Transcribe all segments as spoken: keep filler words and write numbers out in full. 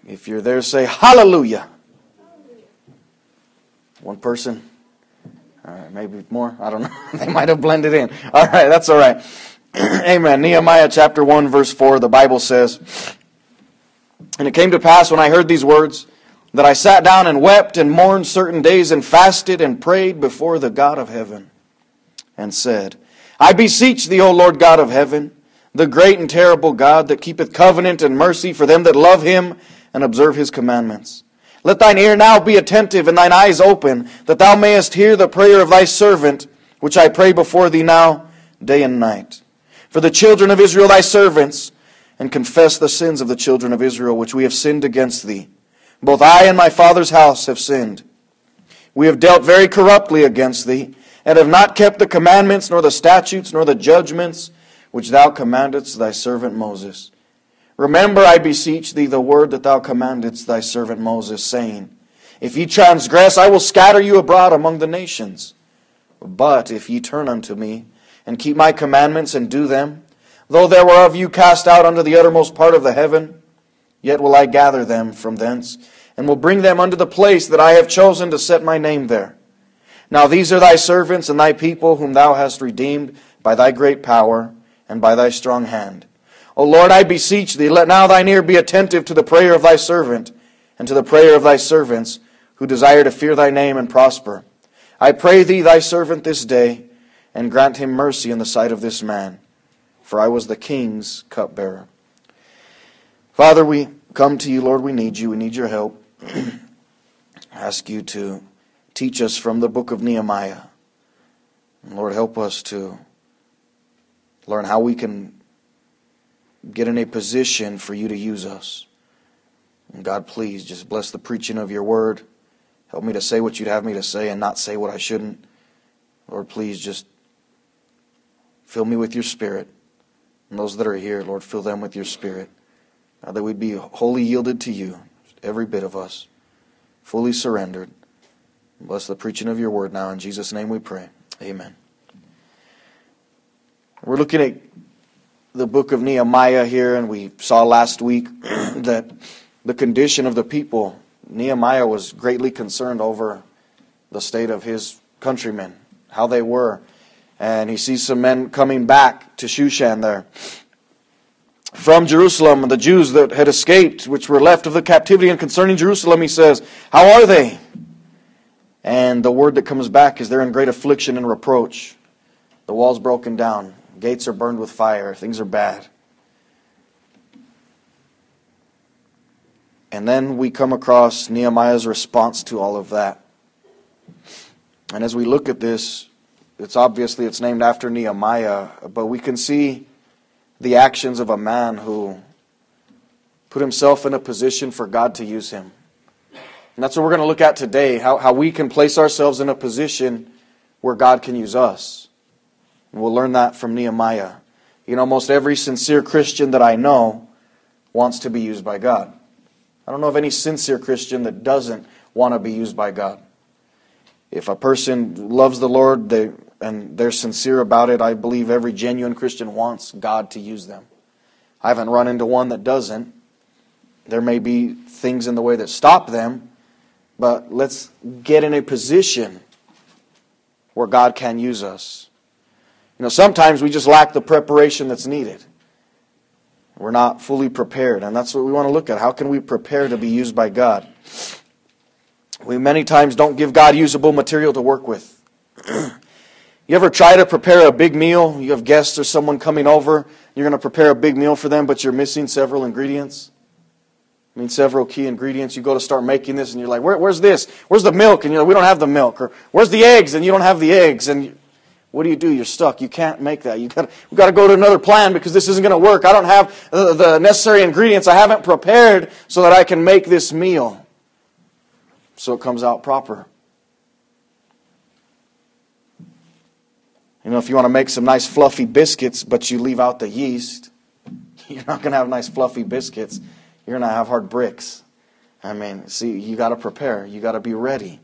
If you're there, say hallelujah. One person? All right, maybe more. I don't know. They might have blended in. All right, that's all right. Amen. Nehemiah chapter one, verse four, the Bible says, "And it came to pass when I heard these words, that I sat down and wept and mourned certain days and fasted and prayed before the God of heaven, and said, I beseech thee, O Lord God of heaven, the great and terrible God that keepeth covenant and mercy for them that love him and observe his commandments. Let thine ear now be attentive and thine eyes open, that thou mayest hear the prayer of thy servant, which I pray before thee now, day and night. For the children of Israel thy servants, and confess the sins of the children of Israel, which we have sinned against thee. Both I and my father's house have sinned. We have dealt very corruptly against thee, and have not kept the commandments, nor the statutes, nor the judgments, which thou commandedst thy servant Moses. Remember, I beseech thee, the word that thou commandedst thy servant Moses, saying, If ye transgress, I will scatter you abroad among the nations. But if ye turn unto me, and keep my commandments, and do them, though there were of you cast out unto the uttermost part of the heaven, yet will I gather them from thence, and will bring them unto the place that I have chosen to set my name there. Now these are thy servants and thy people, whom thou hast redeemed by thy great power, and by thy strong hand. O Lord, I beseech thee, let now thine ear be attentive to the prayer of thy servant, and to the prayer of thy servants, who desire to fear thy name and prosper. I pray thee, thy servant, this day, and grant him mercy in the sight of this man, for I was the king's cupbearer." Father, we come to you, Lord, we need you, we need your help. I ask you to teach us from the book of Nehemiah. And Lord, help us to learn how we can get in a position for you to use us. And God, please just bless the preaching of your word. Help me to say what you'd have me to say and not say what I shouldn't. Lord, please just fill me with your Spirit. And those that are here, Lord, fill them with your Spirit. God, that we'd be wholly yielded to you, every bit of us, fully surrendered. Bless the preaching of your word now. In Jesus' name we pray. Amen. We're looking at the book of Nehemiah here, and we saw last week that the condition of the people, Nehemiah was greatly concerned over the state of his countrymen, how they were. And he sees some men coming back to Shushan there from Jerusalem, the Jews that had escaped, which were left of the captivity. And concerning Jerusalem, he says, how are they? And the word that comes back is they're in great affliction and reproach. The wall's broken down. Gates are burned with fire. Things are bad. And then we come across Nehemiah's response to all of that. And as we look at this, it's obviously it's named after Nehemiah, but we can see the actions of a man who put himself in a position for God to use him. And that's what we're going to look at today, how, how we can place ourselves in a position where God can use us. And we'll learn that from Nehemiah. You know, most every sincere Christian that I know wants to be used by God. I don't know of any sincere Christian that doesn't want to be used by God. If a person loves the Lord they, and they're sincere about it, I believe every genuine Christian wants God to use them. I haven't run into one that doesn't. There may be things in the way that stop them, but let's get in a position where God can use us. You know, sometimes we just lack the preparation that's needed. We're not fully prepared, and that's what we want to look at. How can we prepare to be used by God? We many times don't give God usable material to work with. You ever try to prepare a big meal? You have guests or someone coming over. You're going to prepare a big meal for them, but you're missing several ingredients. I mean, several key ingredients. You go to start making this, and you're like, Where, where's this? Where's the milk? And you're like, we don't have the milk. Or where's the eggs? And you don't have the eggs. And you, what do you do? You're stuck. You can't make that. You got we've got to go to another plan because this isn't going to work. I don't have the, the necessary ingredients. I haven't prepared so that I can make this meal so it comes out proper. You know, if you want to make some nice fluffy biscuits, but you leave out the yeast, you're not going to have nice fluffy biscuits. You're going to have hard bricks. I mean, see, you got to prepare. You got to be ready.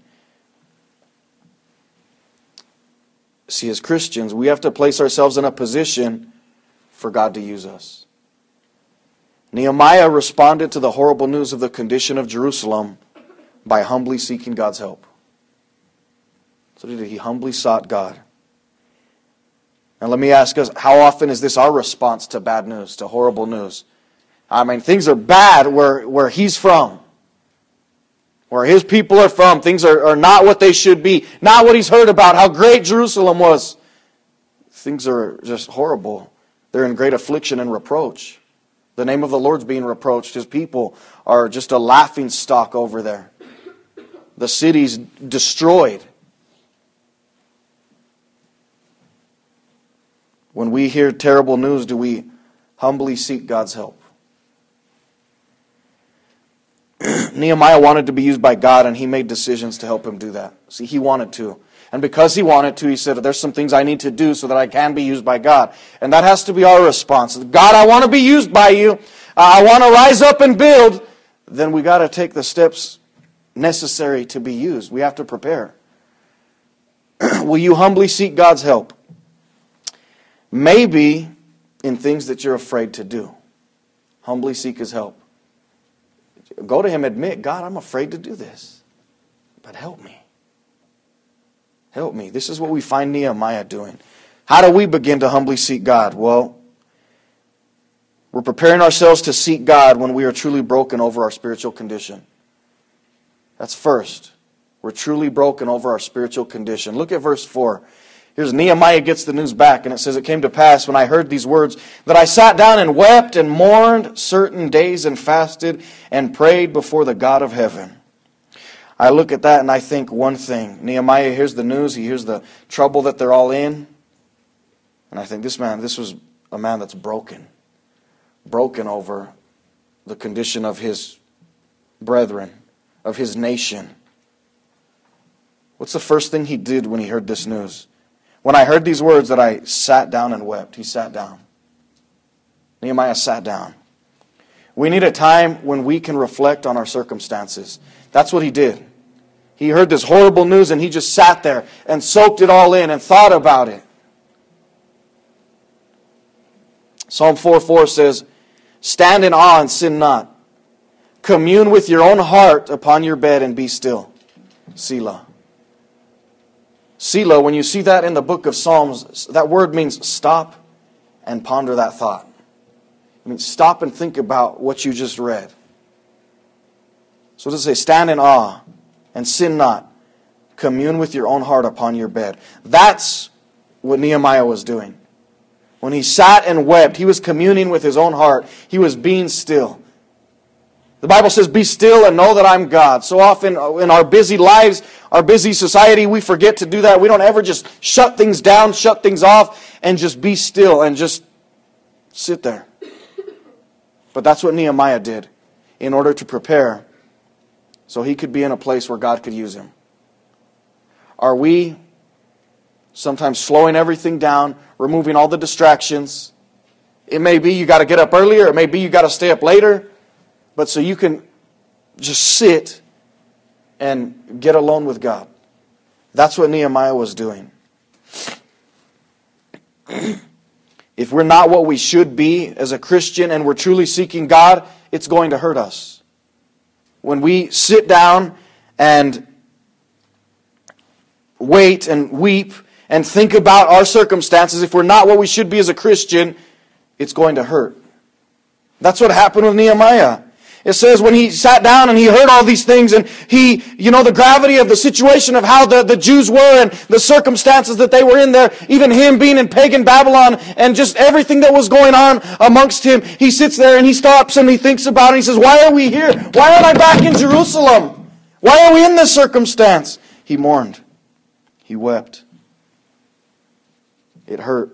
See, as Christians, we have to place ourselves in a position for God to use us. Nehemiah responded to the horrible news of the condition of Jerusalem by humbly seeking God's help. So he did. He humbly sought God. And let me ask us, how often is this our response to bad news, to horrible news? I mean, things are bad where, where he's from. Where his people are from. Things are, are not what they should be. Not what he's heard about, how great Jerusalem was. Things are just horrible. They're in great affliction and reproach. The name of the Lord's being reproached. His people are just a laughing stock over there. The city's destroyed. When we hear terrible news, do we humbly seek God's help? Nehemiah wanted to be used by God, and he made decisions to help him do that. See, he wanted to. And because he wanted to, he said, there's some things I need to do so that I can be used by God. And that has to be our response. God, I want to be used by you. I want to rise up and build. Then we got to take the steps necessary to be used. We have to prepare. Will you humbly seek God's help? Maybe in things that you're afraid to do. Humbly seek His help. Go to Him, admit, God, I'm afraid to do this. But help me. Help me. This is what we find Nehemiah doing. How do we begin to humbly seek God? Well, we're preparing ourselves to seek God when we are truly broken over our spiritual condition. That's first. We're truly broken over our spiritual condition. Look at verse four. Here's Nehemiah gets the news back, and it says, it came to pass when I heard these words that I sat down and wept and mourned certain days and fasted and prayed before the God of heaven. I look at that and I think one thing. Nehemiah hears the news. He hears the trouble that they're all in. And I think this man, this was a man that's broken. Broken over the condition of his brethren, of his nation. What's the first thing he did when he heard this news? When I heard these words that I sat down and wept. He sat down. Nehemiah sat down. We need a time when we can reflect on our circumstances. That's what he did. He heard this horrible news and he just sat there and soaked it all in and thought about it. Psalm four four says, stand in awe and sin not. Commune with your own heart upon your bed and be still. Selah. Selah, when you see that in the book of Psalms, that word means stop and ponder that thought. It means stop and think about what you just read. So does it say, stand in awe and sin not. Commune with your own heart upon your bed. That's what Nehemiah was doing. When he sat and wept, he was communing with his own heart. He was being still. The Bible says, be still and know that I'm God. So often in our busy lives, our busy society, we forget to do that. We don't ever just shut things down, shut things off, and just be still and just sit there. But that's what Nehemiah did in order to prepare so he could be in a place where God could use him. Are we sometimes slowing everything down, removing all the distractions? It may be you got to get up earlier. It may be you got to stay up later. But so you can just sit and get alone with God. That's what Nehemiah was doing. If we're not what we should be as a Christian and we're truly seeking God, it's going to hurt us. When we sit down and wait and weep and think about our circumstances, if we're not what we should be as a Christian, it's going to hurt. That's what happened with Nehemiah. It says when he sat down and he heard all these things and he, you know, the gravity of the situation of how the, the Jews were and the circumstances that they were in there, even him being in pagan Babylon and just everything that was going on amongst him, he sits there and he stops and he thinks about it and he says, why are we here? Why aren't I back in Jerusalem? Why are we in this circumstance? He mourned. He wept. It hurt.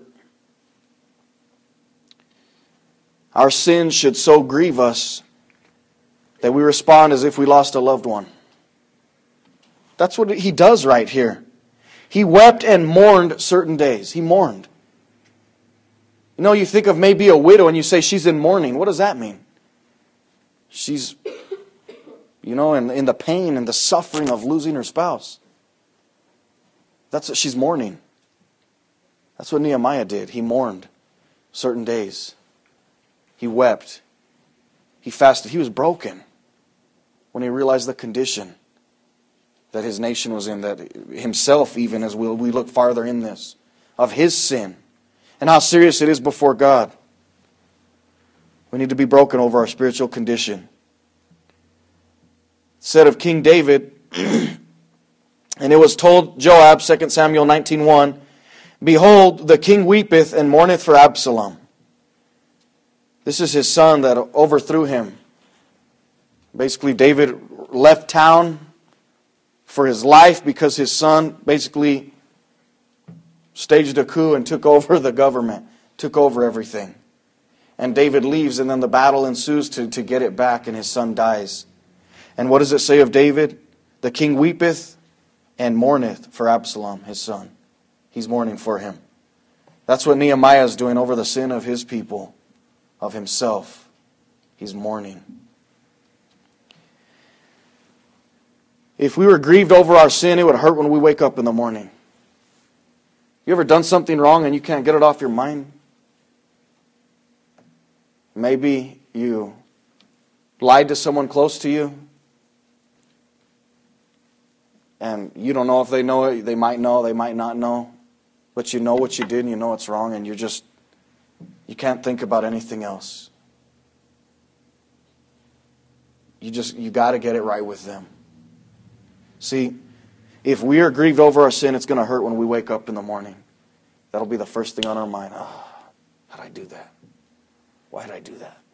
Our sins should so grieve us that we respond as if we lost a loved one. That's what he does right here. He wept and mourned certain days. He mourned. You know, you think of maybe a widow and you say she's in mourning. What does that mean? She's, you know, in, in the pain and the suffering of losing her spouse. That's what she's mourning. That's what Nehemiah did. He mourned certain days. He wept. He fasted. He was broken when he realized the condition that his nation was in, that himself even, as we we look farther in this, of his sin and how serious it is before God. We need to be broken over our spiritual condition. It said of King David, and it was told Joab, Second Samuel nineteen one, behold, the king weepeth and mourneth for Absalom. This is his son that overthrew him. Basically, David left town for his life because his son basically staged a coup and took over the government, took over everything. And David leaves, and then the battle ensues to, to get it back, and his son dies. And what does it say of David? The king weepeth and mourneth for Absalom, his son. He's mourning for him. That's what Nehemiah is doing over the sin of his people, of himself. He's mourning. If we were grieved over our sin, it would hurt when we wake up in the morning. You ever done something wrong and you can't get it off your mind? Maybe you lied to someone close to you, and you don't know if they know it. They might know, they might not know. But you know what you did and you know it's wrong, and you're just, you can't think about anything else. You just, you got to get it right with them. See, if we are grieved over our sin, it's going to hurt when we wake up in the morning. That'll be the first thing on our mind. Oh, how did I do that? Why did I do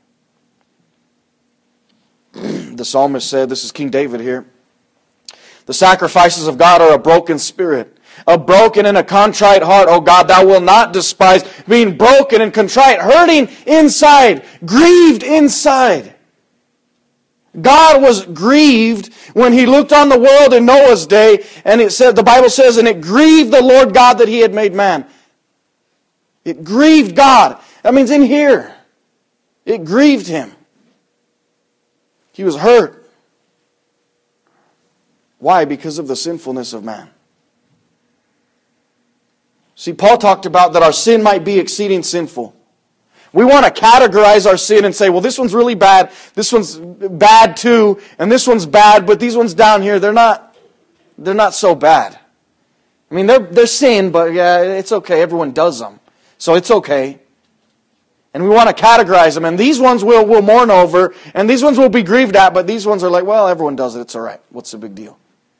that? The psalmist said, this is King David here, the sacrifices of God are a broken spirit, a broken and a contrite heart. Oh God, thou wilt not despise. Being broken and contrite, hurting inside, grieved inside. God was grieved when He looked on the world in Noah's day, and it said, the Bible says, and it grieved the Lord God that He had made man. It grieved God. That means in here. It grieved Him. He was hurt. Why? Because of the sinfulness of man. See, Paul talked about that our sin might be exceeding sinful. We want to categorize our sin and say, well, this one's really bad, this one's bad too, and this one's bad, but these ones down here, they're not, they're not so bad. I mean, they're, they're sin, but yeah, it's okay. Everyone does them. So it's okay. And we want to categorize them, and these ones we'll, we'll mourn over, and these ones we'll be grieved at, but these ones are like, well, everyone does it, it's all right. What's the big deal?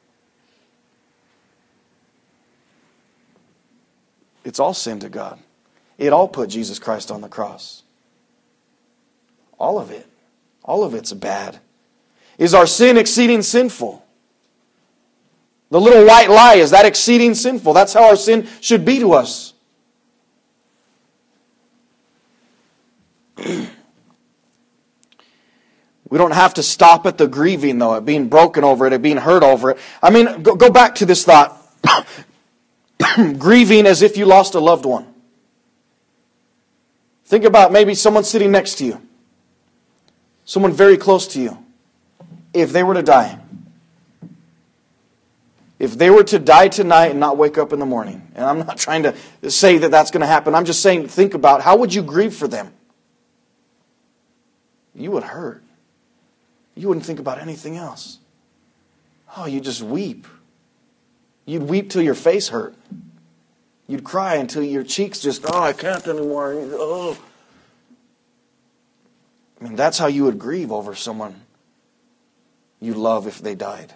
It's all sin to God. It all put Jesus Christ on the cross. All of it. All of it's bad. Is our sin exceeding sinful? The little white lie, is that exceeding sinful? That's how our sin should be to us. We don't have to stop at the grieving, though, at being broken over it, at being hurt over it. I mean, go, go back to this thought. Grieving as if you lost a loved one. Think about maybe someone sitting next to you. Someone very close to you. If they were to die. If they were to die tonight and not wake up in the morning. And I'm not trying to say that that's going to happen. I'm just saying, think about how would you grieve for them? You would hurt. You wouldn't think about anything else. Oh, you just weep. You'd weep till your face hurt. You'd cry until your cheeks just, oh, I can't anymore. Oh. I mean, that's how you would grieve over someone you love if they died.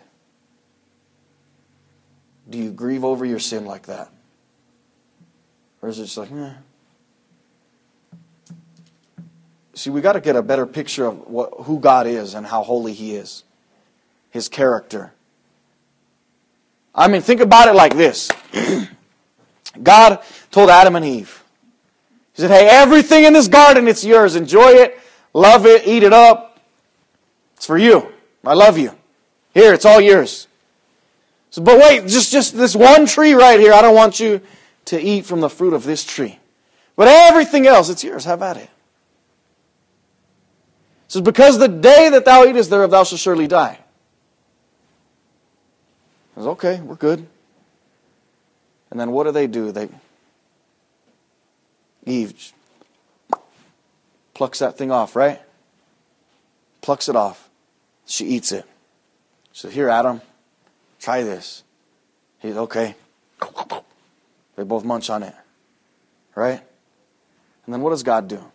Do you grieve over your sin like that? Or is it just like, eh? See, we got to get a better picture of what, who God is and how holy He is. His character. I mean, think about it like this. God told Adam and Eve. He said, hey, everything in this garden, it's yours. Enjoy it. Love it. Eat it up. It's for you. I love you. Here, it's all yours. So, but wait, just, just this one tree right here. I don't want you to eat from the fruit of this tree. But everything else, it's yours. Have at it. It says, because the day that thou eatest thereof, thou shalt surely die. I says, okay, we're good. And then what do they do? They Eve plucks that thing off, right? plucks it off. She eats it. She says, here, Adam, try this. He's okay. They both munch on it. Right? And then what does God do?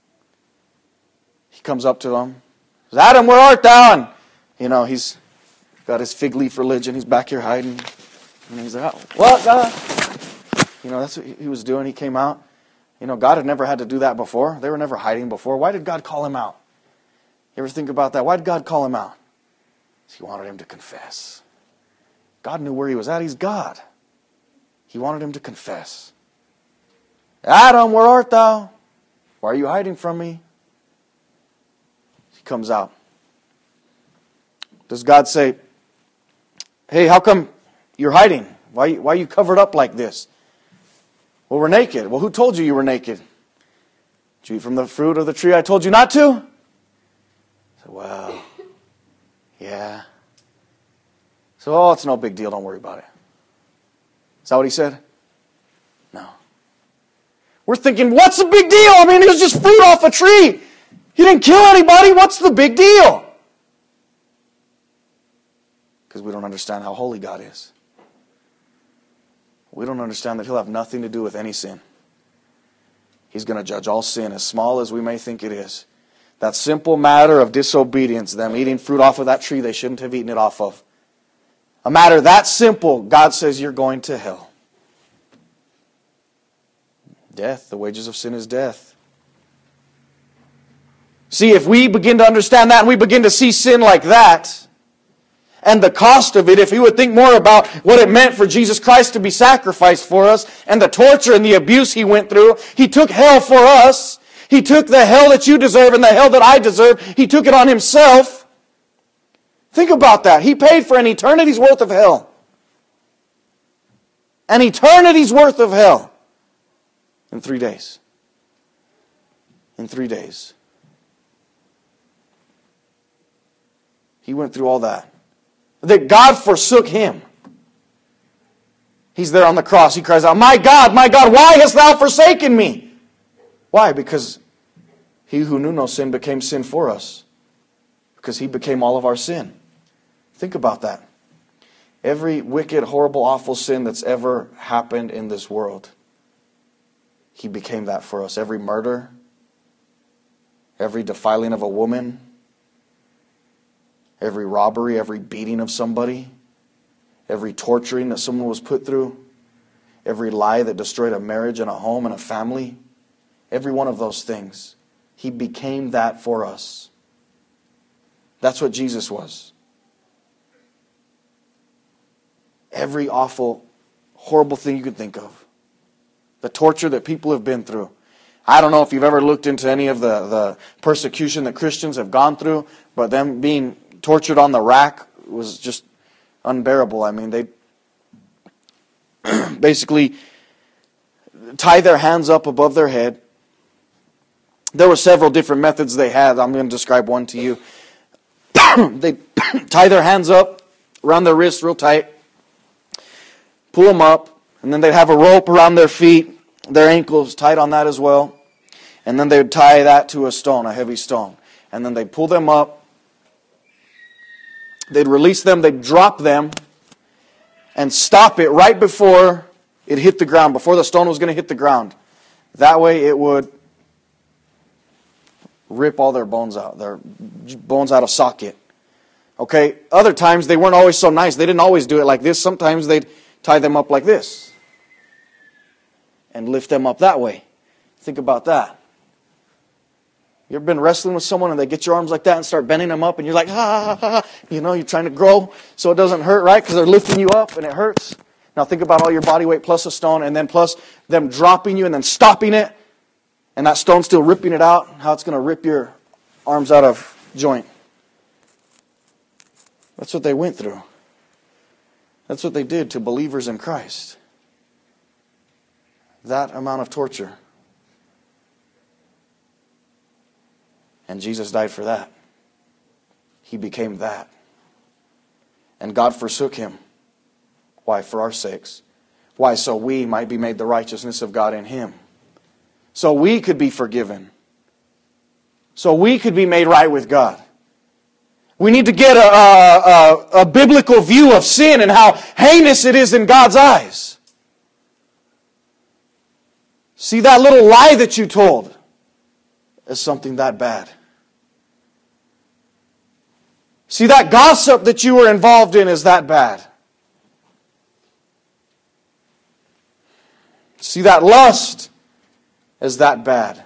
He comes up to them. Says, Adam, where art thou? And, you know, he's got his fig leaf religion. He's back here hiding. And he's like, what, God? You know, that's what he was doing. He came out. You know, God had never had to do that before. They were never hiding before. Why did God call him out? You ever think about that? Why did God call him out? He wanted him to confess. God knew where he was at. He's God. He wanted him to confess. Adam, where art thou? Why are you hiding from me? He comes out. Does God say, hey, how come you're hiding? Why, why are you covered up like this? Well, we're naked. Well, who told you you were naked? Did you eat from the fruit of the tree I told you not to? I said, well, yeah. So, oh, it's no big deal. Don't worry about it. Is that what he said? No. We're thinking, what's the big deal? I mean, it was just fruit off a tree. He didn't kill anybody. What's the big deal? Because we don't understand how holy God is. We don't understand that He'll have nothing to do with any sin. He's going to judge all sin, as small as we may think it is. That simple matter of disobedience, them eating fruit off of that tree they shouldn't have eaten it off of. A matter that simple, God says you're going to hell. Death, the wages of sin is death. See, if we begin to understand that and we begin to see sin like that, and the cost of it, if we would think more about what it meant for Jesus Christ to be sacrificed for us, and the torture and the abuse He went through, He took hell for us. He took the hell that you deserve and the hell that I deserve. He took it on Himself. Think about that. He paid for an eternity's worth of hell. An eternity's worth of hell. In three days. In three days. He went through all that. That God forsook Him. He's there on the cross. He cries out, my God, my God, why hast Thou forsaken me? Why? Because He who knew no sin became sin for us. Because He became all of our sin. Think about that. Every wicked, horrible, awful sin that's ever happened in this world, He became that for us. Every murder, every defiling of a woman, every robbery, every beating of somebody, every torturing that someone was put through, every lie that destroyed a marriage and a home and a family, every one of those things, He became that for us. That's what Jesus was. Every awful, horrible thing you could think of. The torture that people have been through. I don't know if you've ever looked into any of the, the persecution that Christians have gone through, but them being tortured on the rack was just unbearable. I mean, they basically tie their hands up above their head. There were several different methods they had. I'm going to describe one to you. They tie their hands up around their wrists real tight, pull them up, and then they'd have a rope around their feet, their ankles tied on that as well. And then they would tie that to a stone, a heavy stone. And then they'd pull them up. They'd release them, they'd drop them, and stop it right before it hit the ground, before the stone was going to hit the ground. That way it would rip all their bones out, their bones out of socket. Okay, other times they weren't always so nice. They didn't always do it like this. Sometimes they'd tie them up like this and lift them up that way. Think about that. You ever been wrestling with someone and they get your arms like that and start bending them up and you're like, ha, ha, ha, ha. You know, you're trying to grow so it doesn't hurt, right? Because they're lifting you up and it hurts. Now think about all your body weight plus a stone and then plus them dropping you and then stopping it and that stone still ripping it out, how it's going to rip your arms out of joint. That's what they went through. That's what they did to believers in Christ. That amount of torture. And Jesus died for that. He became that. And God forsook Him. Why? For our sakes. Why? So we might be made the righteousness of God in Him. So we could be forgiven. So we could be made right with God. We need to get a, a, a, a biblical view of sin and how heinous it is in God's eyes. See, that little lie that you told is something that bad. See, that gossip that you were involved in is that bad. See, that lust is that bad.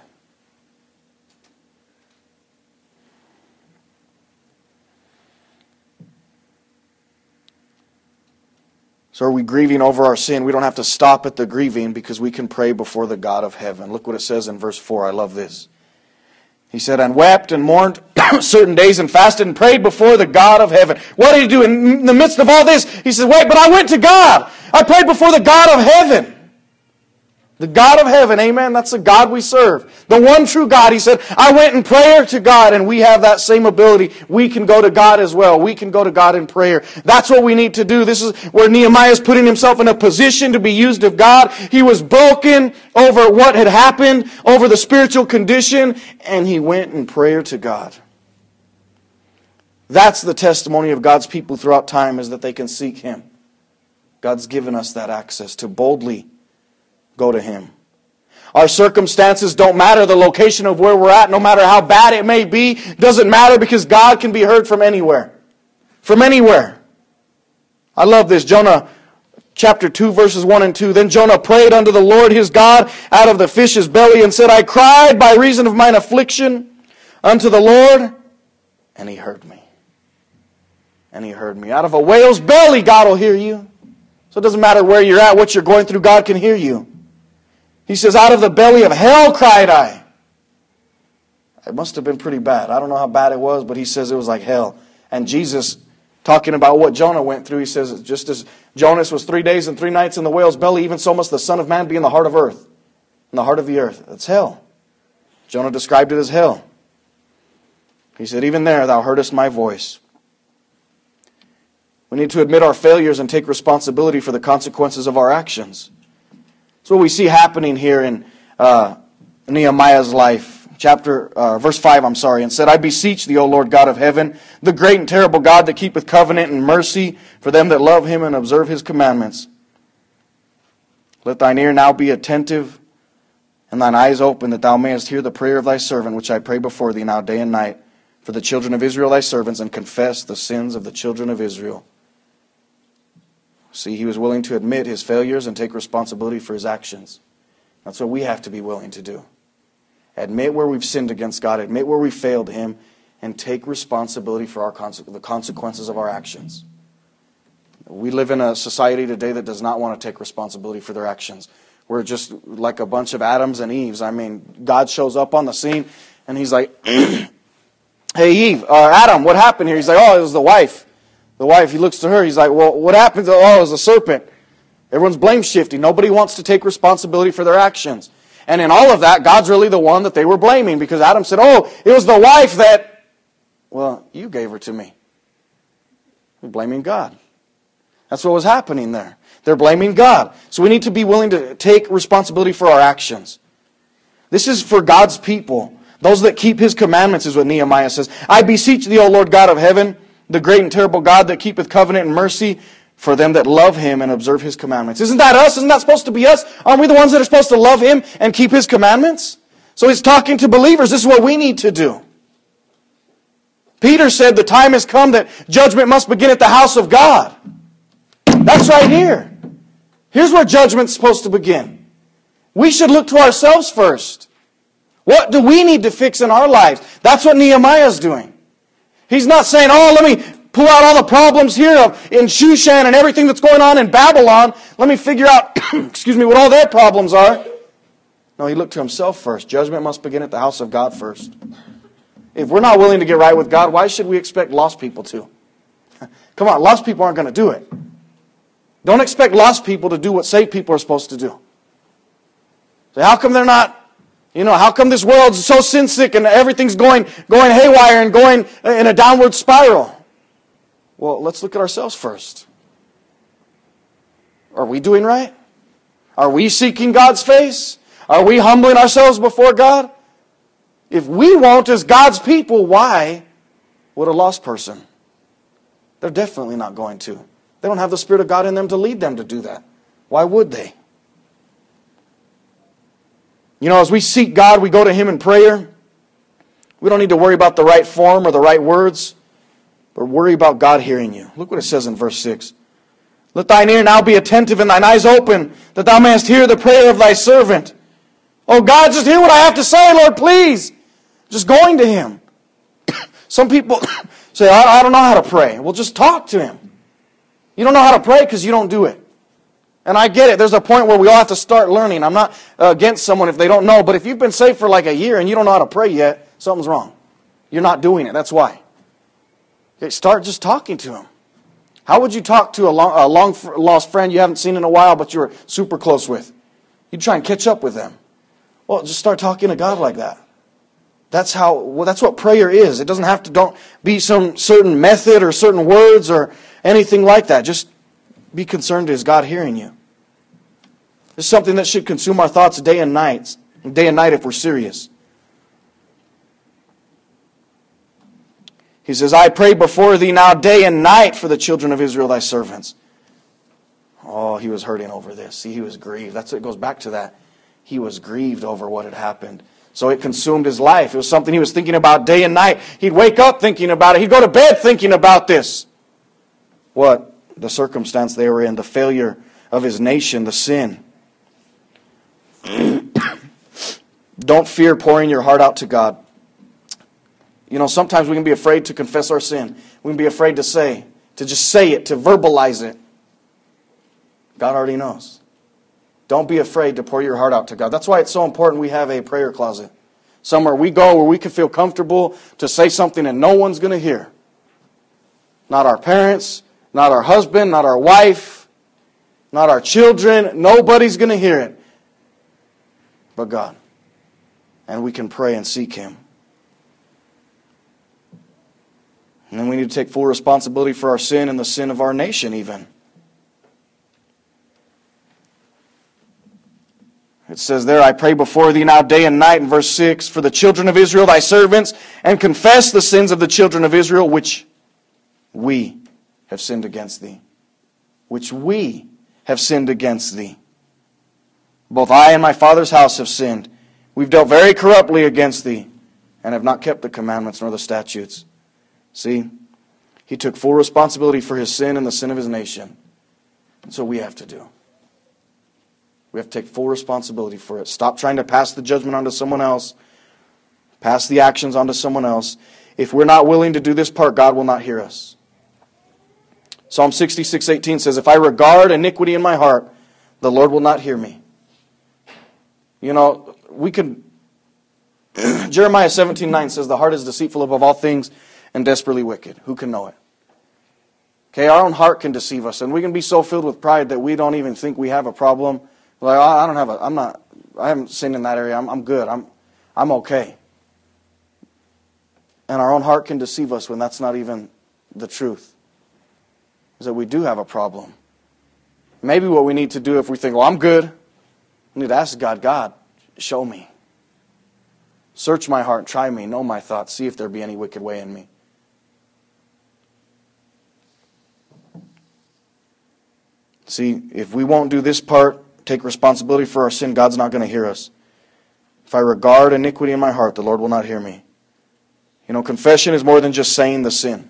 So are we grieving over our sin? We don't have to stop at the grieving because we can pray before the God of heaven. Look what it says in verse four. I love this. He said, and wept and mourned certain days and fasted and prayed before the God of heaven. What did he do in the midst of all this? He said, wait, but I went to God. I prayed before the God of heaven. The God of heaven, amen? That's the God we serve. The one true God. He said, I went in prayer to God, and we have that same ability. We can go to God as well. We can go to God in prayer. That's what we need to do. This is where Nehemiah is putting himself in a position to be used of God. He was broken over what had happened, over the spiritual condition, and he went in prayer to God. That's the testimony of God's people throughout time, is that they can seek Him. God's given us that access to boldly go to Him. Our circumstances don't matter. The location of where we're at, no matter how bad it may be, doesn't matter because God can be heard from anywhere. From anywhere. I love this. Jonah chapter two verses one and two. Then Jonah prayed unto the Lord his God out of the fish's belly and said, I cried by reason of mine affliction unto the Lord, and He heard me. And He heard me. Out of a whale's belly, God will hear you. So it doesn't matter where you're at, what you're going through, God can hear you. He says, out of the belly of hell cried I. It must have been pretty bad. I don't know how bad it was, but he says it was like hell. And Jesus, talking about what Jonah went through, he says, just as Jonas was three days and three nights in the whale's belly, even so must the Son of Man be in the heart of earth. In the heart of the earth. That's hell. Jonah described it as hell. He said, even there thou heardest my voice. We need to admit our failures and take responsibility for the consequences of our actions. That's what we see happening here in uh, Nehemiah's life. Chapter, uh, verse five, I'm sorry, and said, I beseech thee, O Lord God of heaven, the great and terrible God that keepeth covenant and mercy for them that love Him and observe His commandments. Let thine ear now be attentive and thine eyes open, that thou mayest hear the prayer of thy servant, which I pray before thee now day and night, for the children of Israel thy servants, and confess the sins of the children of Israel. See, he was willing to admit his failures and take responsibility for his actions. That's what we have to be willing to do. Admit where we've sinned against God, admit where we failed Him, and take responsibility for our conse- the consequences of our actions. We live in a society today that does not want to take responsibility for their actions. We're just like a bunch of Adams and Eves. I mean, God shows up on the scene, and He's like, hey Eve, uh, Adam, what happened here? He's like, oh, it was the wife. The wife, he looks to her, he's like, well, what happened? Oh, it was a serpent. Everyone's blame shifting. Nobody wants to take responsibility for their actions. And in all of that, God's really the one that they were blaming, because Adam said, oh, it was the wife that, well, you gave her to me. They're blaming God. That's what was happening there. They're blaming God. So we need to be willing to take responsibility for our actions. This is for God's people. Those that keep His commandments is what Nehemiah says. I beseech thee, O Lord God of heaven, the great and terrible God that keepeth covenant and mercy for them that love Him and observe His commandments. Isn't that us? Isn't that supposed to be us? Aren't we the ones that are supposed to love Him and keep His commandments? So He's talking to believers. This is what we need to do. Peter said the time has come that judgment must begin at the house of God. That's right here. Here's where judgment's supposed to begin. We should look to ourselves first. What do we need to fix in our lives? That's what Nehemiah's doing. He's not saying, oh, let me pull out all the problems here of, in Shushan and everything that's going on in Babylon. Let me figure out, excuse me, what all their problems are. No, he looked to himself first. Judgment must begin at the house of God first. If we're not willing to get right with God, why should we expect lost people to? Come on, lost people aren't going to do it. Don't expect lost people to do what saved people are supposed to do. So how come they're not? You know, how come this world's so sin sick and everything's going going haywire and going in a downward spiral? Well, let's look at ourselves first. Are we doing right? Are we seeking God's face? Are we humbling ourselves before God? If we won't as God's people, why would a lost person? They're definitely not going to. They don't have the Spirit of God in them to lead them to do that. Why would they? You know, as we seek God, we go to Him in prayer. We don't need to worry about the right form or the right words, but worry about God hearing you. Look what it says in verse six. Let thine ear now be attentive and thine eyes open, that thou mayest hear the prayer of thy servant. Oh God, just hear what I have to say, Lord, please. Just going to Him. Some people say, I, I don't know how to pray. Well, just talk to Him. You don't know how to pray because you don't do it. And I get it. There's a point where we all have to start learning. I'm not uh, against someone if they don't know, but if you've been saved for like a year and you don't know how to pray yet, something's wrong. You're not doing it. That's why. Okay, start just talking to Him. How would you talk to a long, a long lost friend you haven't seen in a while but you're super close with? You try and catch up with them. Well, just start talking to God like that. That's how. Well, that's what prayer is. It doesn't have to don't be some certain method or certain words or anything like that. Just be concerned, is God hearing you? It's something that should consume our thoughts day and night. Day and night if we're serious. He says, I pray before thee now day and night for the children of Israel, thy servants. Oh, he was hurting over this. See, he was grieved. That's it goes back to that. He was grieved over what had happened. So it consumed his life. It was something he was thinking about day and night. He'd wake up thinking about it. He'd go to bed thinking about this. What? The circumstance they were in, the failure of his nation, the sin. Don't fear pouring your heart out to God. You know, sometimes we can be afraid to confess our sin. We can be afraid to say, to just say it, to verbalize it. God already knows. Don't be afraid to pour your heart out to God. That's why it's so important we have a prayer closet. Somewhere we go where we can feel comfortable to say something and no one's going to hear. Not our parents, not our husband, not our wife, not our children. Nobody's going to hear it but God. And we can pray and seek Him. And then we need to take full responsibility for our sin and the sin of our nation even. It says there, I pray before thee now day and night, in verse six, for the children of Israel, thy servants, and confess the sins of the children of Israel, which we have sinned against thee. Which we have sinned against thee. Both I and my father's house have sinned. We've dealt very corruptly against thee, and have not kept the commandments nor the statutes. See, he took full responsibility for his sin and the sin of his nation. That's what we have to do. We have to take full responsibility for it. Stop trying to pass the judgment onto someone else. Pass the actions onto someone else. If we're not willing to do this part, God will not hear us. Psalm sixty-six eighteen says, if I regard iniquity in my heart, the Lord will not hear me. You know, we could... Jeremiah seventeen nine says, the heart is deceitful above all things and desperately wicked. Who can know it? Okay, our own heart can deceive us, and we can be so filled with pride that we don't even think we have a problem. Like, oh, I don't have a, I'm not, I haven't sinned in that area. I'm, I'm good. I'm, I'm okay. And our own heart can deceive us when that's not even the truth. Is that we do have a problem. Maybe what we need to do if we think, well, I'm good, we need to ask God, God, show me. Search my heart, try me, know my thoughts, see if there be any wicked way in me. See, if we won't do this part, take responsibility for our sin, God's not going to hear us. If I regard iniquity in my heart, the Lord will not hear me. You know, confession is more than just saying the sin.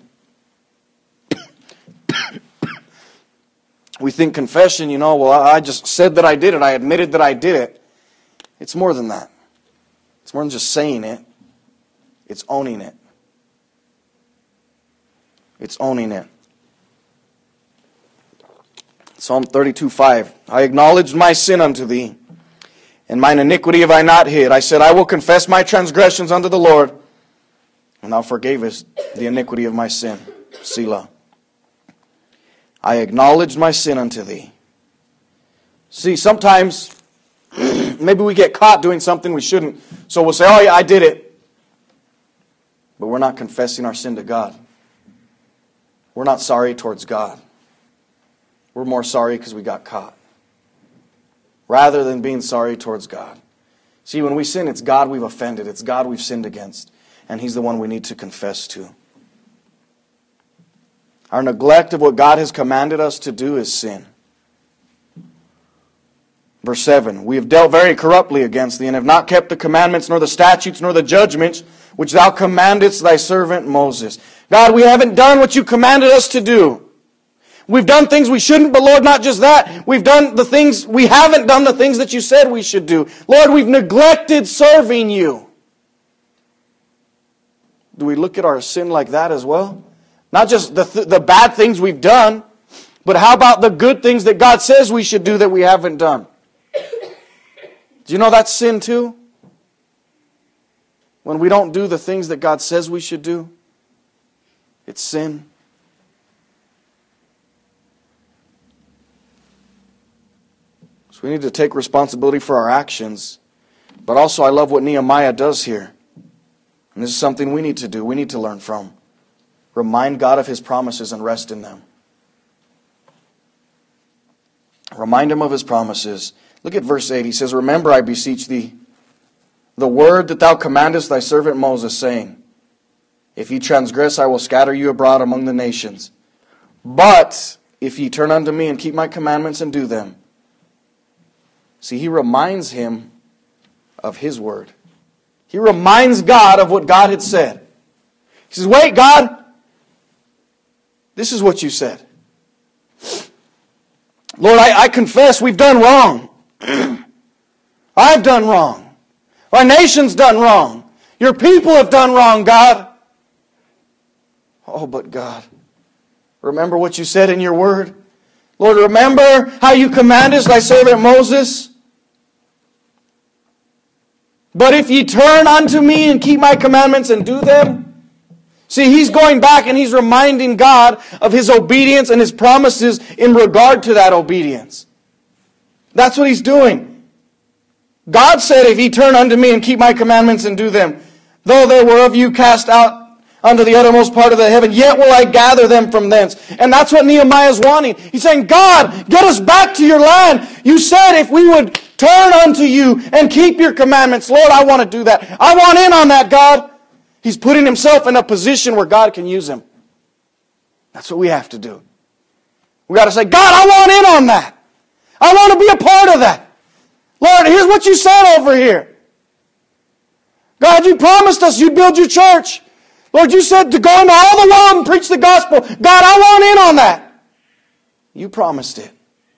We think confession, you know, well, I just said that I did it. I admitted that I did it. It's more than that. It's more than just saying it. It's owning it. It's owning it. Psalm thirty-two five. I acknowledged my sin unto thee, and mine iniquity have I not hid. I said, I will confess my transgressions unto the Lord, and thou forgavest the iniquity of my sin. Selah. I acknowledged my sin unto thee. See, sometimes maybe we get caught doing something we shouldn't. So we'll say, oh yeah, I did it. But we're not confessing our sin to God. We're not sorry towards God. We're more sorry because we got caught. Rather than being sorry towards God. See, when we sin, it's God we've offended. It's God we've sinned against. And He's the one we need to confess to. Our neglect of what God has commanded us to do is sin. Verse seven, we have dealt very corruptly against thee, and have not kept the commandments, nor the statutes, nor the judgments, which thou commandedst thy servant Moses. God, we haven't done what you commanded us to do. We've done things we shouldn't, but Lord, not just that. We've done the things, we haven't done the things that you said we should do. Lord, we've neglected serving you. Do we look at our sin like that as well? Not just the, th- the bad things we've done, but how about the good things that God says we should do that we haven't done? Do you know that's sin too? When we don't do the things that God says we should do, it's sin. So we need to take responsibility for our actions. But also I love what Nehemiah does here. And this is something we need to do. We need to learn from. Remind God of His promises and rest in them. Remind Him of His promises. Look at verse eight. He says, remember, I beseech thee, the word that thou commandest thy servant Moses, saying, if ye transgress, I will scatter you abroad among the nations. But if ye turn unto me and keep my commandments and do them. See, he reminds him of his word. He reminds God of what God had said. He says, wait, God, this is what you said. Lord, I, I confess we've done wrong. I've done wrong. Our nation's done wrong. Your people have done wrong, God. Oh, but God, remember what you said in your word. Lord, remember how you commanded thy servant Moses. But if ye turn unto me and keep my commandments and do them. See, he's going back and he's reminding God of His obedience and His promises in regard to that obedience. That's what he's doing. God said, if ye turn unto me and keep my commandments and do them, though there were of you cast out unto the uttermost part of the heaven, yet will I gather them from thence. And that's what Nehemiah is wanting. He's saying, God, get us back to your land. You said if we would turn unto you and keep your commandments. Lord, I want to do that. I want in on that, God. He's putting himself in a position where God can use him. That's what we have to do. We got to say, God, I want in on that. I want to be a part of that. Lord, here's what you said over here. God, you promised us you'd build your church. Lord, you said to go into all the world and preach the gospel. God, I want in on that. You promised it.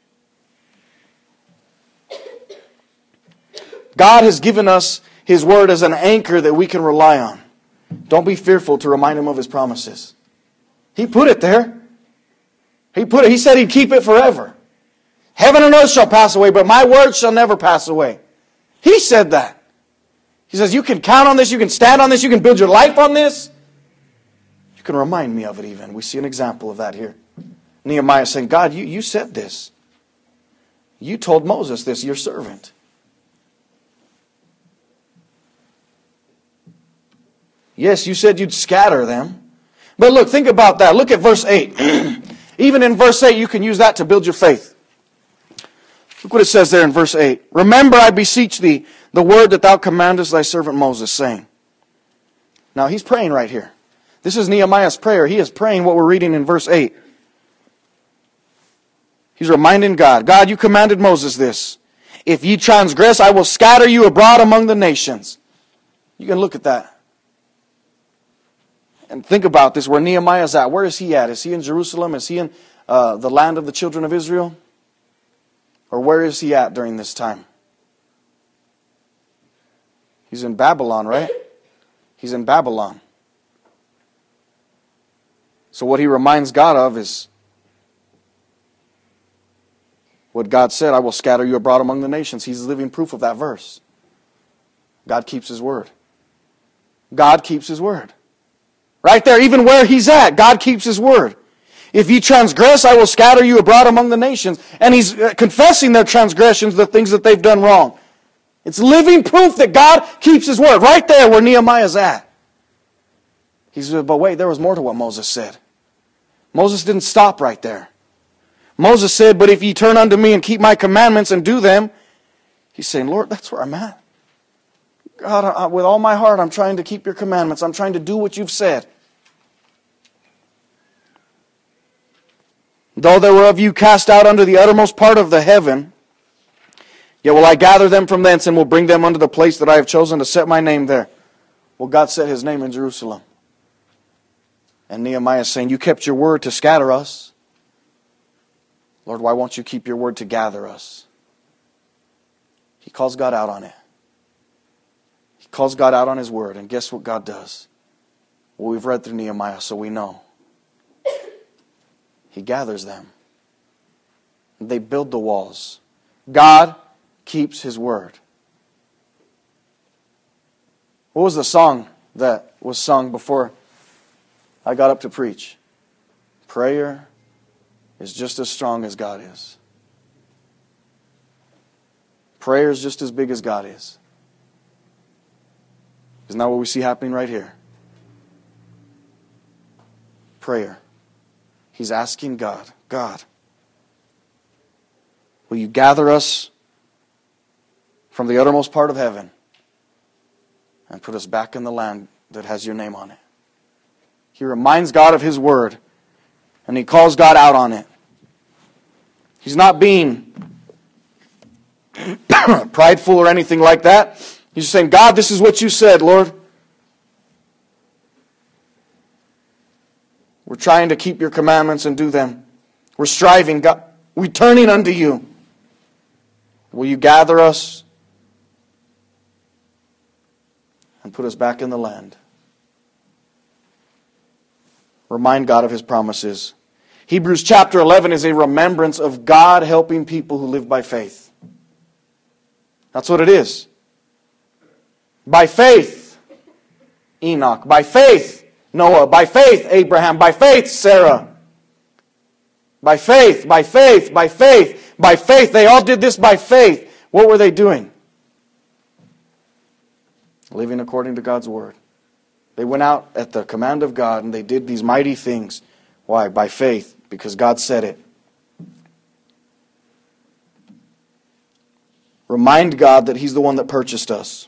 God has given us His word as an anchor that we can rely on. Don't be fearful to remind Him of His promises. He put it there. He put it. He said He'd keep it forever. Heaven and earth shall pass away, but my word shall never pass away. He said that. He says, you can count on this, you can stand on this, you can build your life on this. You can remind me of it even. We see an example of that here. Nehemiah saying, God, you, you said this. You told Moses this, your servant. Yes, you said you'd scatter them. But look, think about that. Look at verse eight. Even in verse eight, you can use that to build your faith. Look what it says there in verse eight. Remember, I beseech thee, the word that thou commandest thy servant Moses, saying. Now, he's praying right here. This is Nehemiah's prayer. He is praying what we're reading in verse eight. He's reminding God, God, you commanded Moses this. If ye transgress, I will scatter you abroad among the nations. You can look at that. And think about this, where Nehemiah is at. Where is he at? Is he in Jerusalem? Is he in uh, the land of the children of Israel? Or where is he at during this time? He's in Babylon, right? He's in Babylon. So what he reminds God of is what God said, I will scatter you abroad among the nations. He's living proof of that verse. God keeps His word. God keeps His word. Right there, even where he's at, God keeps His word. If ye transgress, I will scatter you abroad among the nations. And he's confessing their transgressions, the things that they've done wrong. It's living proof that God keeps His word. Right there where Nehemiah's at. He said, but wait, there was more to what Moses said. Moses didn't stop right there. Moses said, but if ye turn unto me and keep my commandments and do them. He's saying, Lord, that's where I'm at. God, I, with all my heart, I'm trying to keep your commandments. I'm trying to do what you've said. Though there were of you cast out unto the uttermost part of the heaven, yet will I gather them from thence, and will bring them unto the place that I have chosen to set my name there. Well, God set His name in Jerusalem. And Nehemiah is saying, you kept your word to scatter us. Lord, why won't you keep your word to gather us? He calls God out on it. He calls God out on His word. And guess what God does? Well, we've read through Nehemiah, so we know. He gathers them. They build the walls. God keeps His word. What was the song that was sung before I got up to preach? Prayer is just as strong as God is. Prayer is just as big as God is. Isn't that what we see happening right here? Prayer. He's asking God, God, will you gather us from the uttermost part of heaven and put us back in the land that has your name on it? He reminds God of His word, and he calls God out on it. He's not being prideful or anything like that. He's just saying, God, this is what you said, Lord. We're trying to keep your commandments and do them. We're striving, God. We're turning unto you. Will you gather us and put us back in the land? Remind God of His promises. Hebrews chapter eleven is a remembrance of God helping people who live by faith. That's what it is. By faith, Enoch. By faith, Noah. By faith, Abraham. By faith, Sarah. By faith, by faith, by faith, by faith. They all did this by faith. What were they doing? Living according to God's word. They went out at the command of God and they did these mighty things. Why? By faith. Because God said it. Remind God that He's the one that purchased us.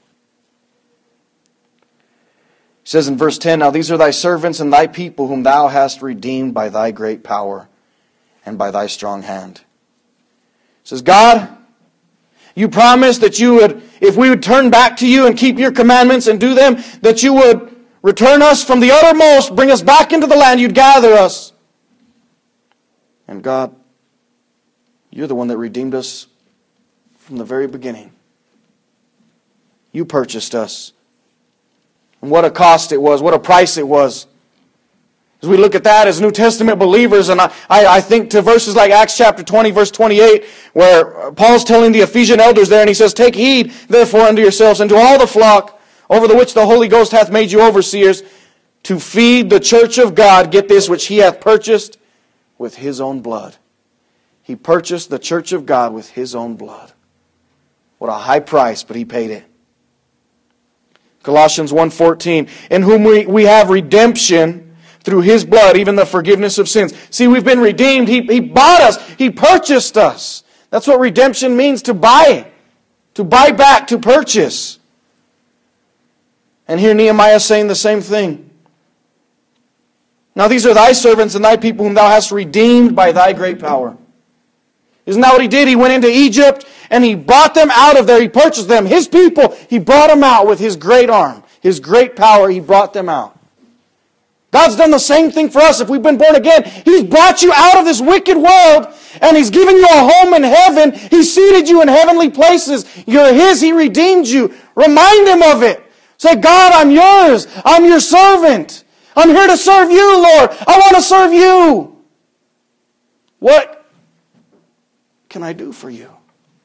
He says in verse ten, now these are thy servants and thy people whom thou hast redeemed by thy great power and by thy strong hand. He says, God, you promised that you would, if we would turn back to you and keep your commandments and do them, that you would return us from the uttermost, bring us back into the land, you'd gather us. And God, you're the one that redeemed us from the very beginning. You purchased us. And what a cost it was, what a price it was. As we look at that as New Testament believers, and I, I, I think to verses like Acts chapter twenty, verse twenty-eight, where Paul's telling the Ephesian elders there, and he says, take heed therefore unto yourselves and to all the flock over the which the Holy Ghost hath made you overseers, to feed the church of God, get this, which He hath purchased with His own blood. He purchased the church of God with His own blood. What a high price, but He paid it. Colossians one fourteen, in whom we, we have redemption through His blood, even the forgiveness of sins. See, we've been redeemed. He, he bought us. He purchased us. That's what redemption means, to buy. To buy back, to purchase. And here Nehemiah is saying the same thing. Now these are thy servants and thy people whom thou hast redeemed by thy great power. Isn't that what he did? He went into Egypt and he brought them out of there. He purchased them. His people, he brought them out with His great arm. His great power, He brought them out. God's done the same thing for us if we've been born again. He's brought you out of this wicked world and He's given you a home in heaven. He seated you in heavenly places. You're His. He redeemed you. Remind Him of it. Say, God, I'm yours. I'm your servant. I'm here to serve you, Lord. I want to serve you. What can I do for you?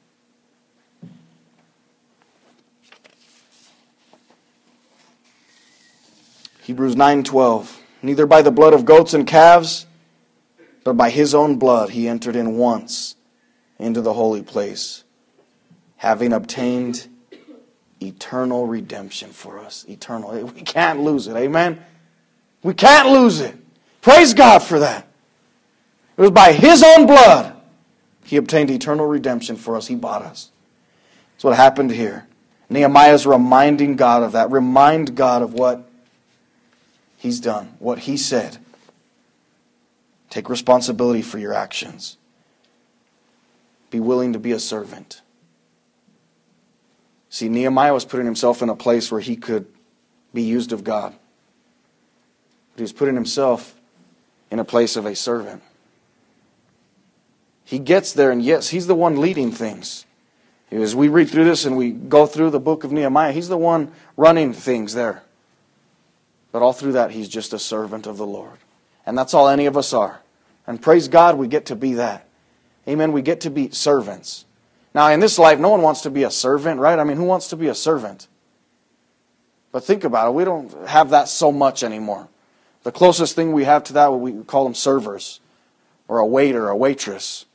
Hebrews nine twelve. Neither by the blood of goats and calves, but by His own blood He entered in once into the holy place, having obtained eternal redemption for us. Eternal. We can't lose it. Amen? We can't lose it. Praise God for that. It was by His own blood He obtained eternal redemption for us. He bought us. That's what happened here. Nehemiah is reminding God of that. Remind God of what He's done, what He said. Take responsibility for your actions. Be willing to be a servant. See, Nehemiah was putting himself in a place where he could be used of God. But he was putting himself in a place of a servant. He gets there, and yes, he's the one leading things. As we read through this and we go through the book of Nehemiah, he's the one running things there. But all through that, he's just a servant of the Lord. And that's all any of us are. And praise God, we get to be that. Amen. We get to be servants. Now, in this life, no one wants to be a servant, right? I mean, who wants to be a servant? But think about it. We don't have that so much anymore. The closest thing we have to that, we call them servers. Or a waiter, a waitress.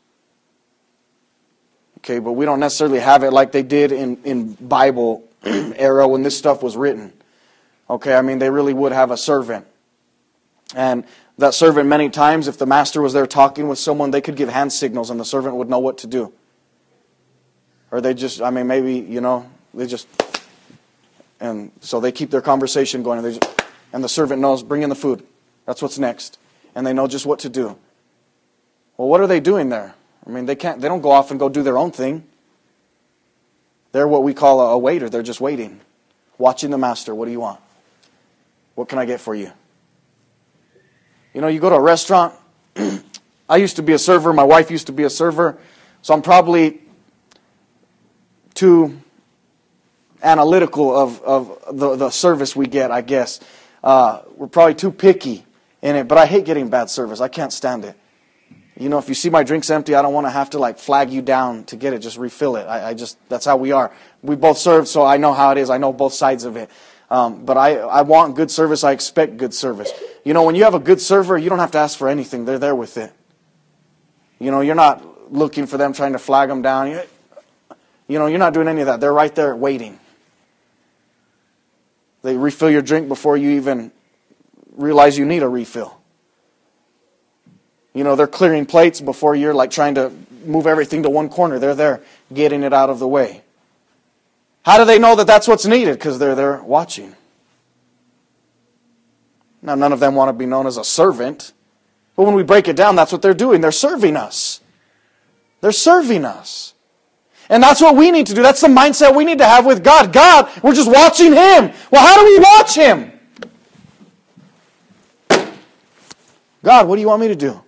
Okay, but we don't necessarily have it like they did in, in Bible era when this stuff was written. Okay, I mean, they really would have a servant. And that servant, many times, if the master was there talking with someone, they could give hand signals and the servant would know what to do. Or they just, I mean, maybe, you know, they just, and so they keep their conversation going, and, they just, and the servant knows, bring in the food. That's what's next. And they know just what to do. Well, what are they doing there? I mean, they can't. They don't go off and go do their own thing. They're what we call a waiter. They're just waiting, watching the master. What do you want? What can I get for you? You know, you go to a restaurant. I used to be a server. My wife used to be a server. So I'm probably too analytical of, of the, the service we get, I guess. Uh, we're probably too picky in it. But I hate getting bad service. I can't stand it. You know, if you see my drink's empty, I don't want to have to like flag you down to get it. Just refill it. I, I just, that's how we are. We both serve, so I know how it is. I know both sides of it. Um, but I, I want good service. I expect good service. You know, when you have a good server, you don't have to ask for anything. They're there with it. You know, you're not looking for them, trying to flag them down. You, you know, you're not doing any of that. They're right there waiting. They refill your drink before you even realize you need a refill. You know, they're clearing plates before you're like trying to move everything to one corner. They're there getting it out of the way. How do they know that that's what's needed? Because they're there watching. Now, none of them want to be known as a servant. But when we break it down, that's what they're doing. They're serving us. They're serving us. And that's what we need to do. That's the mindset we need to have with God. God, we're just watching Him. Well, how do we watch Him? God, what do you want me to do?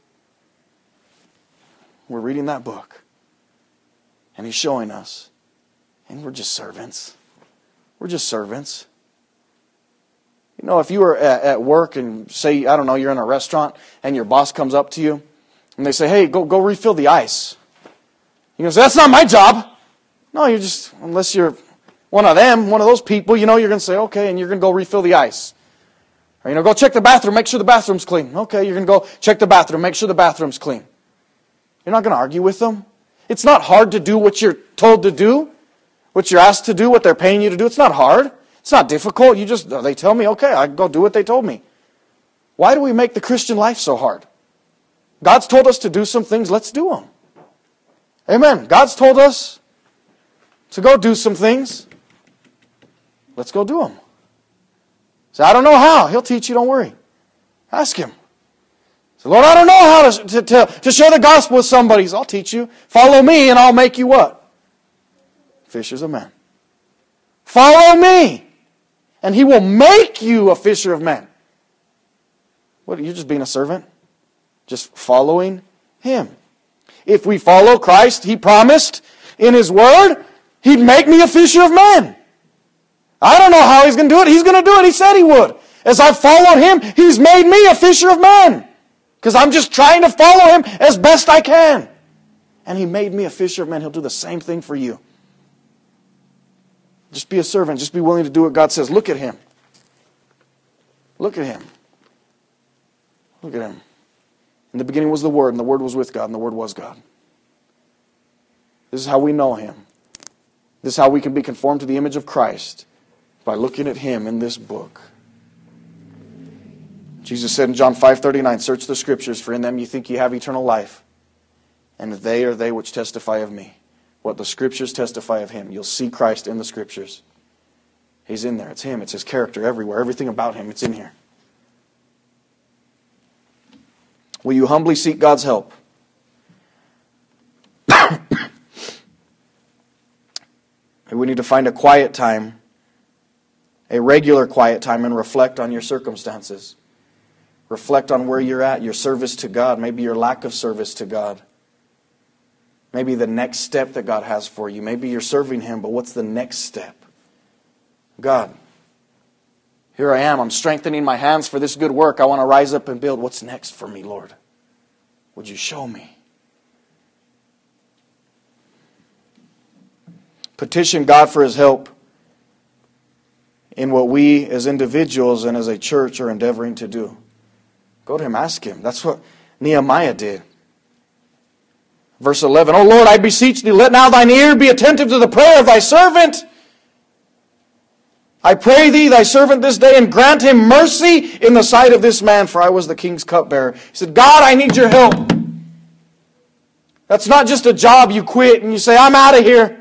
We're reading that book. And He's showing us. And we're just servants. We're just servants. You know, if you were at, at work and say, I don't know, you're in a restaurant and your boss comes up to you and they say, hey, go go refill the ice. You say, that's not my job. No, you're just, unless you're one of them, one of those people, you know, you're going to say, okay, and you're going to go refill the ice. Or, you know, go check the bathroom, make sure the bathroom's clean. Okay, you're going to go check the bathroom, make sure the bathroom's clean. You're not going to argue with them. It's not hard to do what you're told to do, what you're asked to do, what they're paying you to do. It's not hard. It's not difficult. You just, they tell me, okay, I go do what they told me. Why do we make the Christian life so hard? God's told us to do some things, let's do them. Amen. God's told us to go do some things. Let's go do them. Say, I don't know how. He'll teach you, don't worry. Ask Him. Say, Lord, I don't know how to, to, to, to share the gospel with somebody. I'll teach you. Follow me and I'll make you what? Fishers of men. Follow me and He will make you a fisher of men. What, you're just being a servant? Just following Him. If we follow Christ, He promised in His Word, He'd make me a fisher of men. I don't know how He's going to do it. He's going to do it. He said He would. As I've followed Him, He's made me a fisher of men. Because I'm just trying to follow Him as best I can. And He made me a fisher of men. He'll do the same thing for you. Just be a servant. Just be willing to do what God says. Look at Him. Look at Him. Look at Him. In the beginning was the Word, and the Word was with God, and the Word was God. This is how we know Him. This is how we can be conformed to the image of Christ, by looking at Him in this book. Jesus said in John five thirty-nine, search the Scriptures, for in them you think you have eternal life, and they are they which testify of me. What the Scriptures testify of Him. You'll see Christ in the Scriptures. He's in there. It's Him. It's His character everywhere. Everything about Him, it's in here. Will you humbly seek God's help? We need to find a quiet time, a regular quiet time, and reflect on your circumstances. Reflect on where you're at, your service to God, maybe your lack of service to God. Maybe the next step that God has for you. Maybe you're serving Him, but what's the next step? God, here I am. I'm strengthening my hands for this good work. I want to rise up and build. What's next for me, Lord? Would you show me? Petition God for His help in what we as individuals and as a church are endeavoring to do. Go to Him, ask Him. That's what Nehemiah did. Verse eleven, O Lord, I beseech Thee, let now Thine ear be attentive to the prayer of Thy servant. I pray Thee, Thy servant this day, and grant him mercy in the sight of this man, for I was the king's cupbearer. He said, God, I need Your help. That's not just a job you quit and you say, I'm out of here.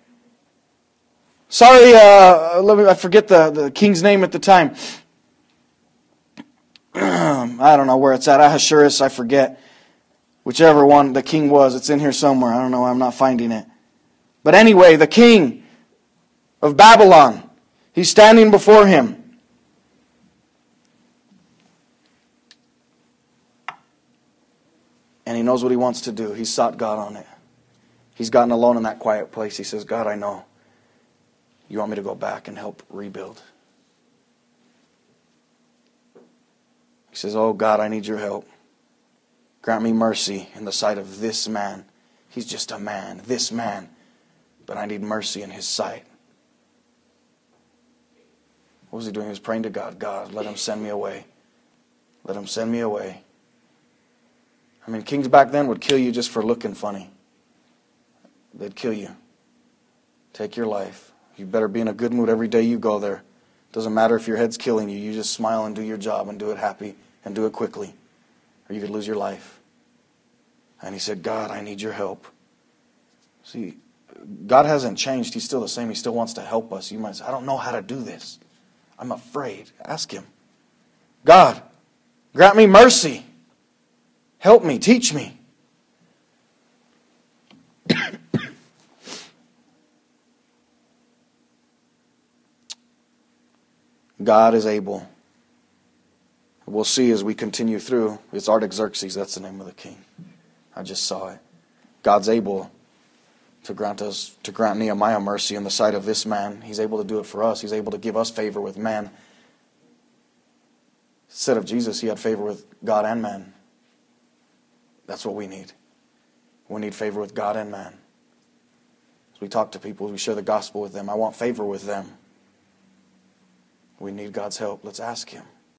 Sorry, uh, let me, I forget the, the king's name at the time. I don't know where it's at. Ahasuerus, I forget. Whichever one the king was, it's in here somewhere. I don't know, I'm not finding it. But anyway, the king of Babylon, he's standing before him. And he knows what he wants to do. He's sought God on it. He's gotten alone in that quiet place. He says, God, I know You want me to go back and help rebuild. He says, oh God, I need Your help. Grant me mercy in the sight of this man. He's just a man, this man. But I need mercy in his sight. What was he doing? He was praying to God. God, let Him send me away. Let Him send me away. I mean, kings back then would kill you just for looking funny. They'd kill you. Take your life. You better be in a good mood every day you go there. Doesn't matter if your head's killing you. You just smile and do your job and do it happy and do it quickly. Or you could lose your life. And he said, God, I need Your help. See, God hasn't changed. He's still the same. He still wants to help us. You might say, I don't know how to do this. I'm afraid. Ask Him. God, grant me mercy. Help me. Teach me. God is able. We'll see as we continue through. It's Artaxerxes. That's the name of the king. I just saw it. God's able to grant us, to grant Nehemiah mercy in the sight of this man. He's able to do it for us. He's able to give us favor with man. Instead of Jesus, He had favor with God and man. That's what we need. We need favor with God and man. As we talk to people, we share the gospel with them. I want favor with them. We need God's help. Let's ask Him.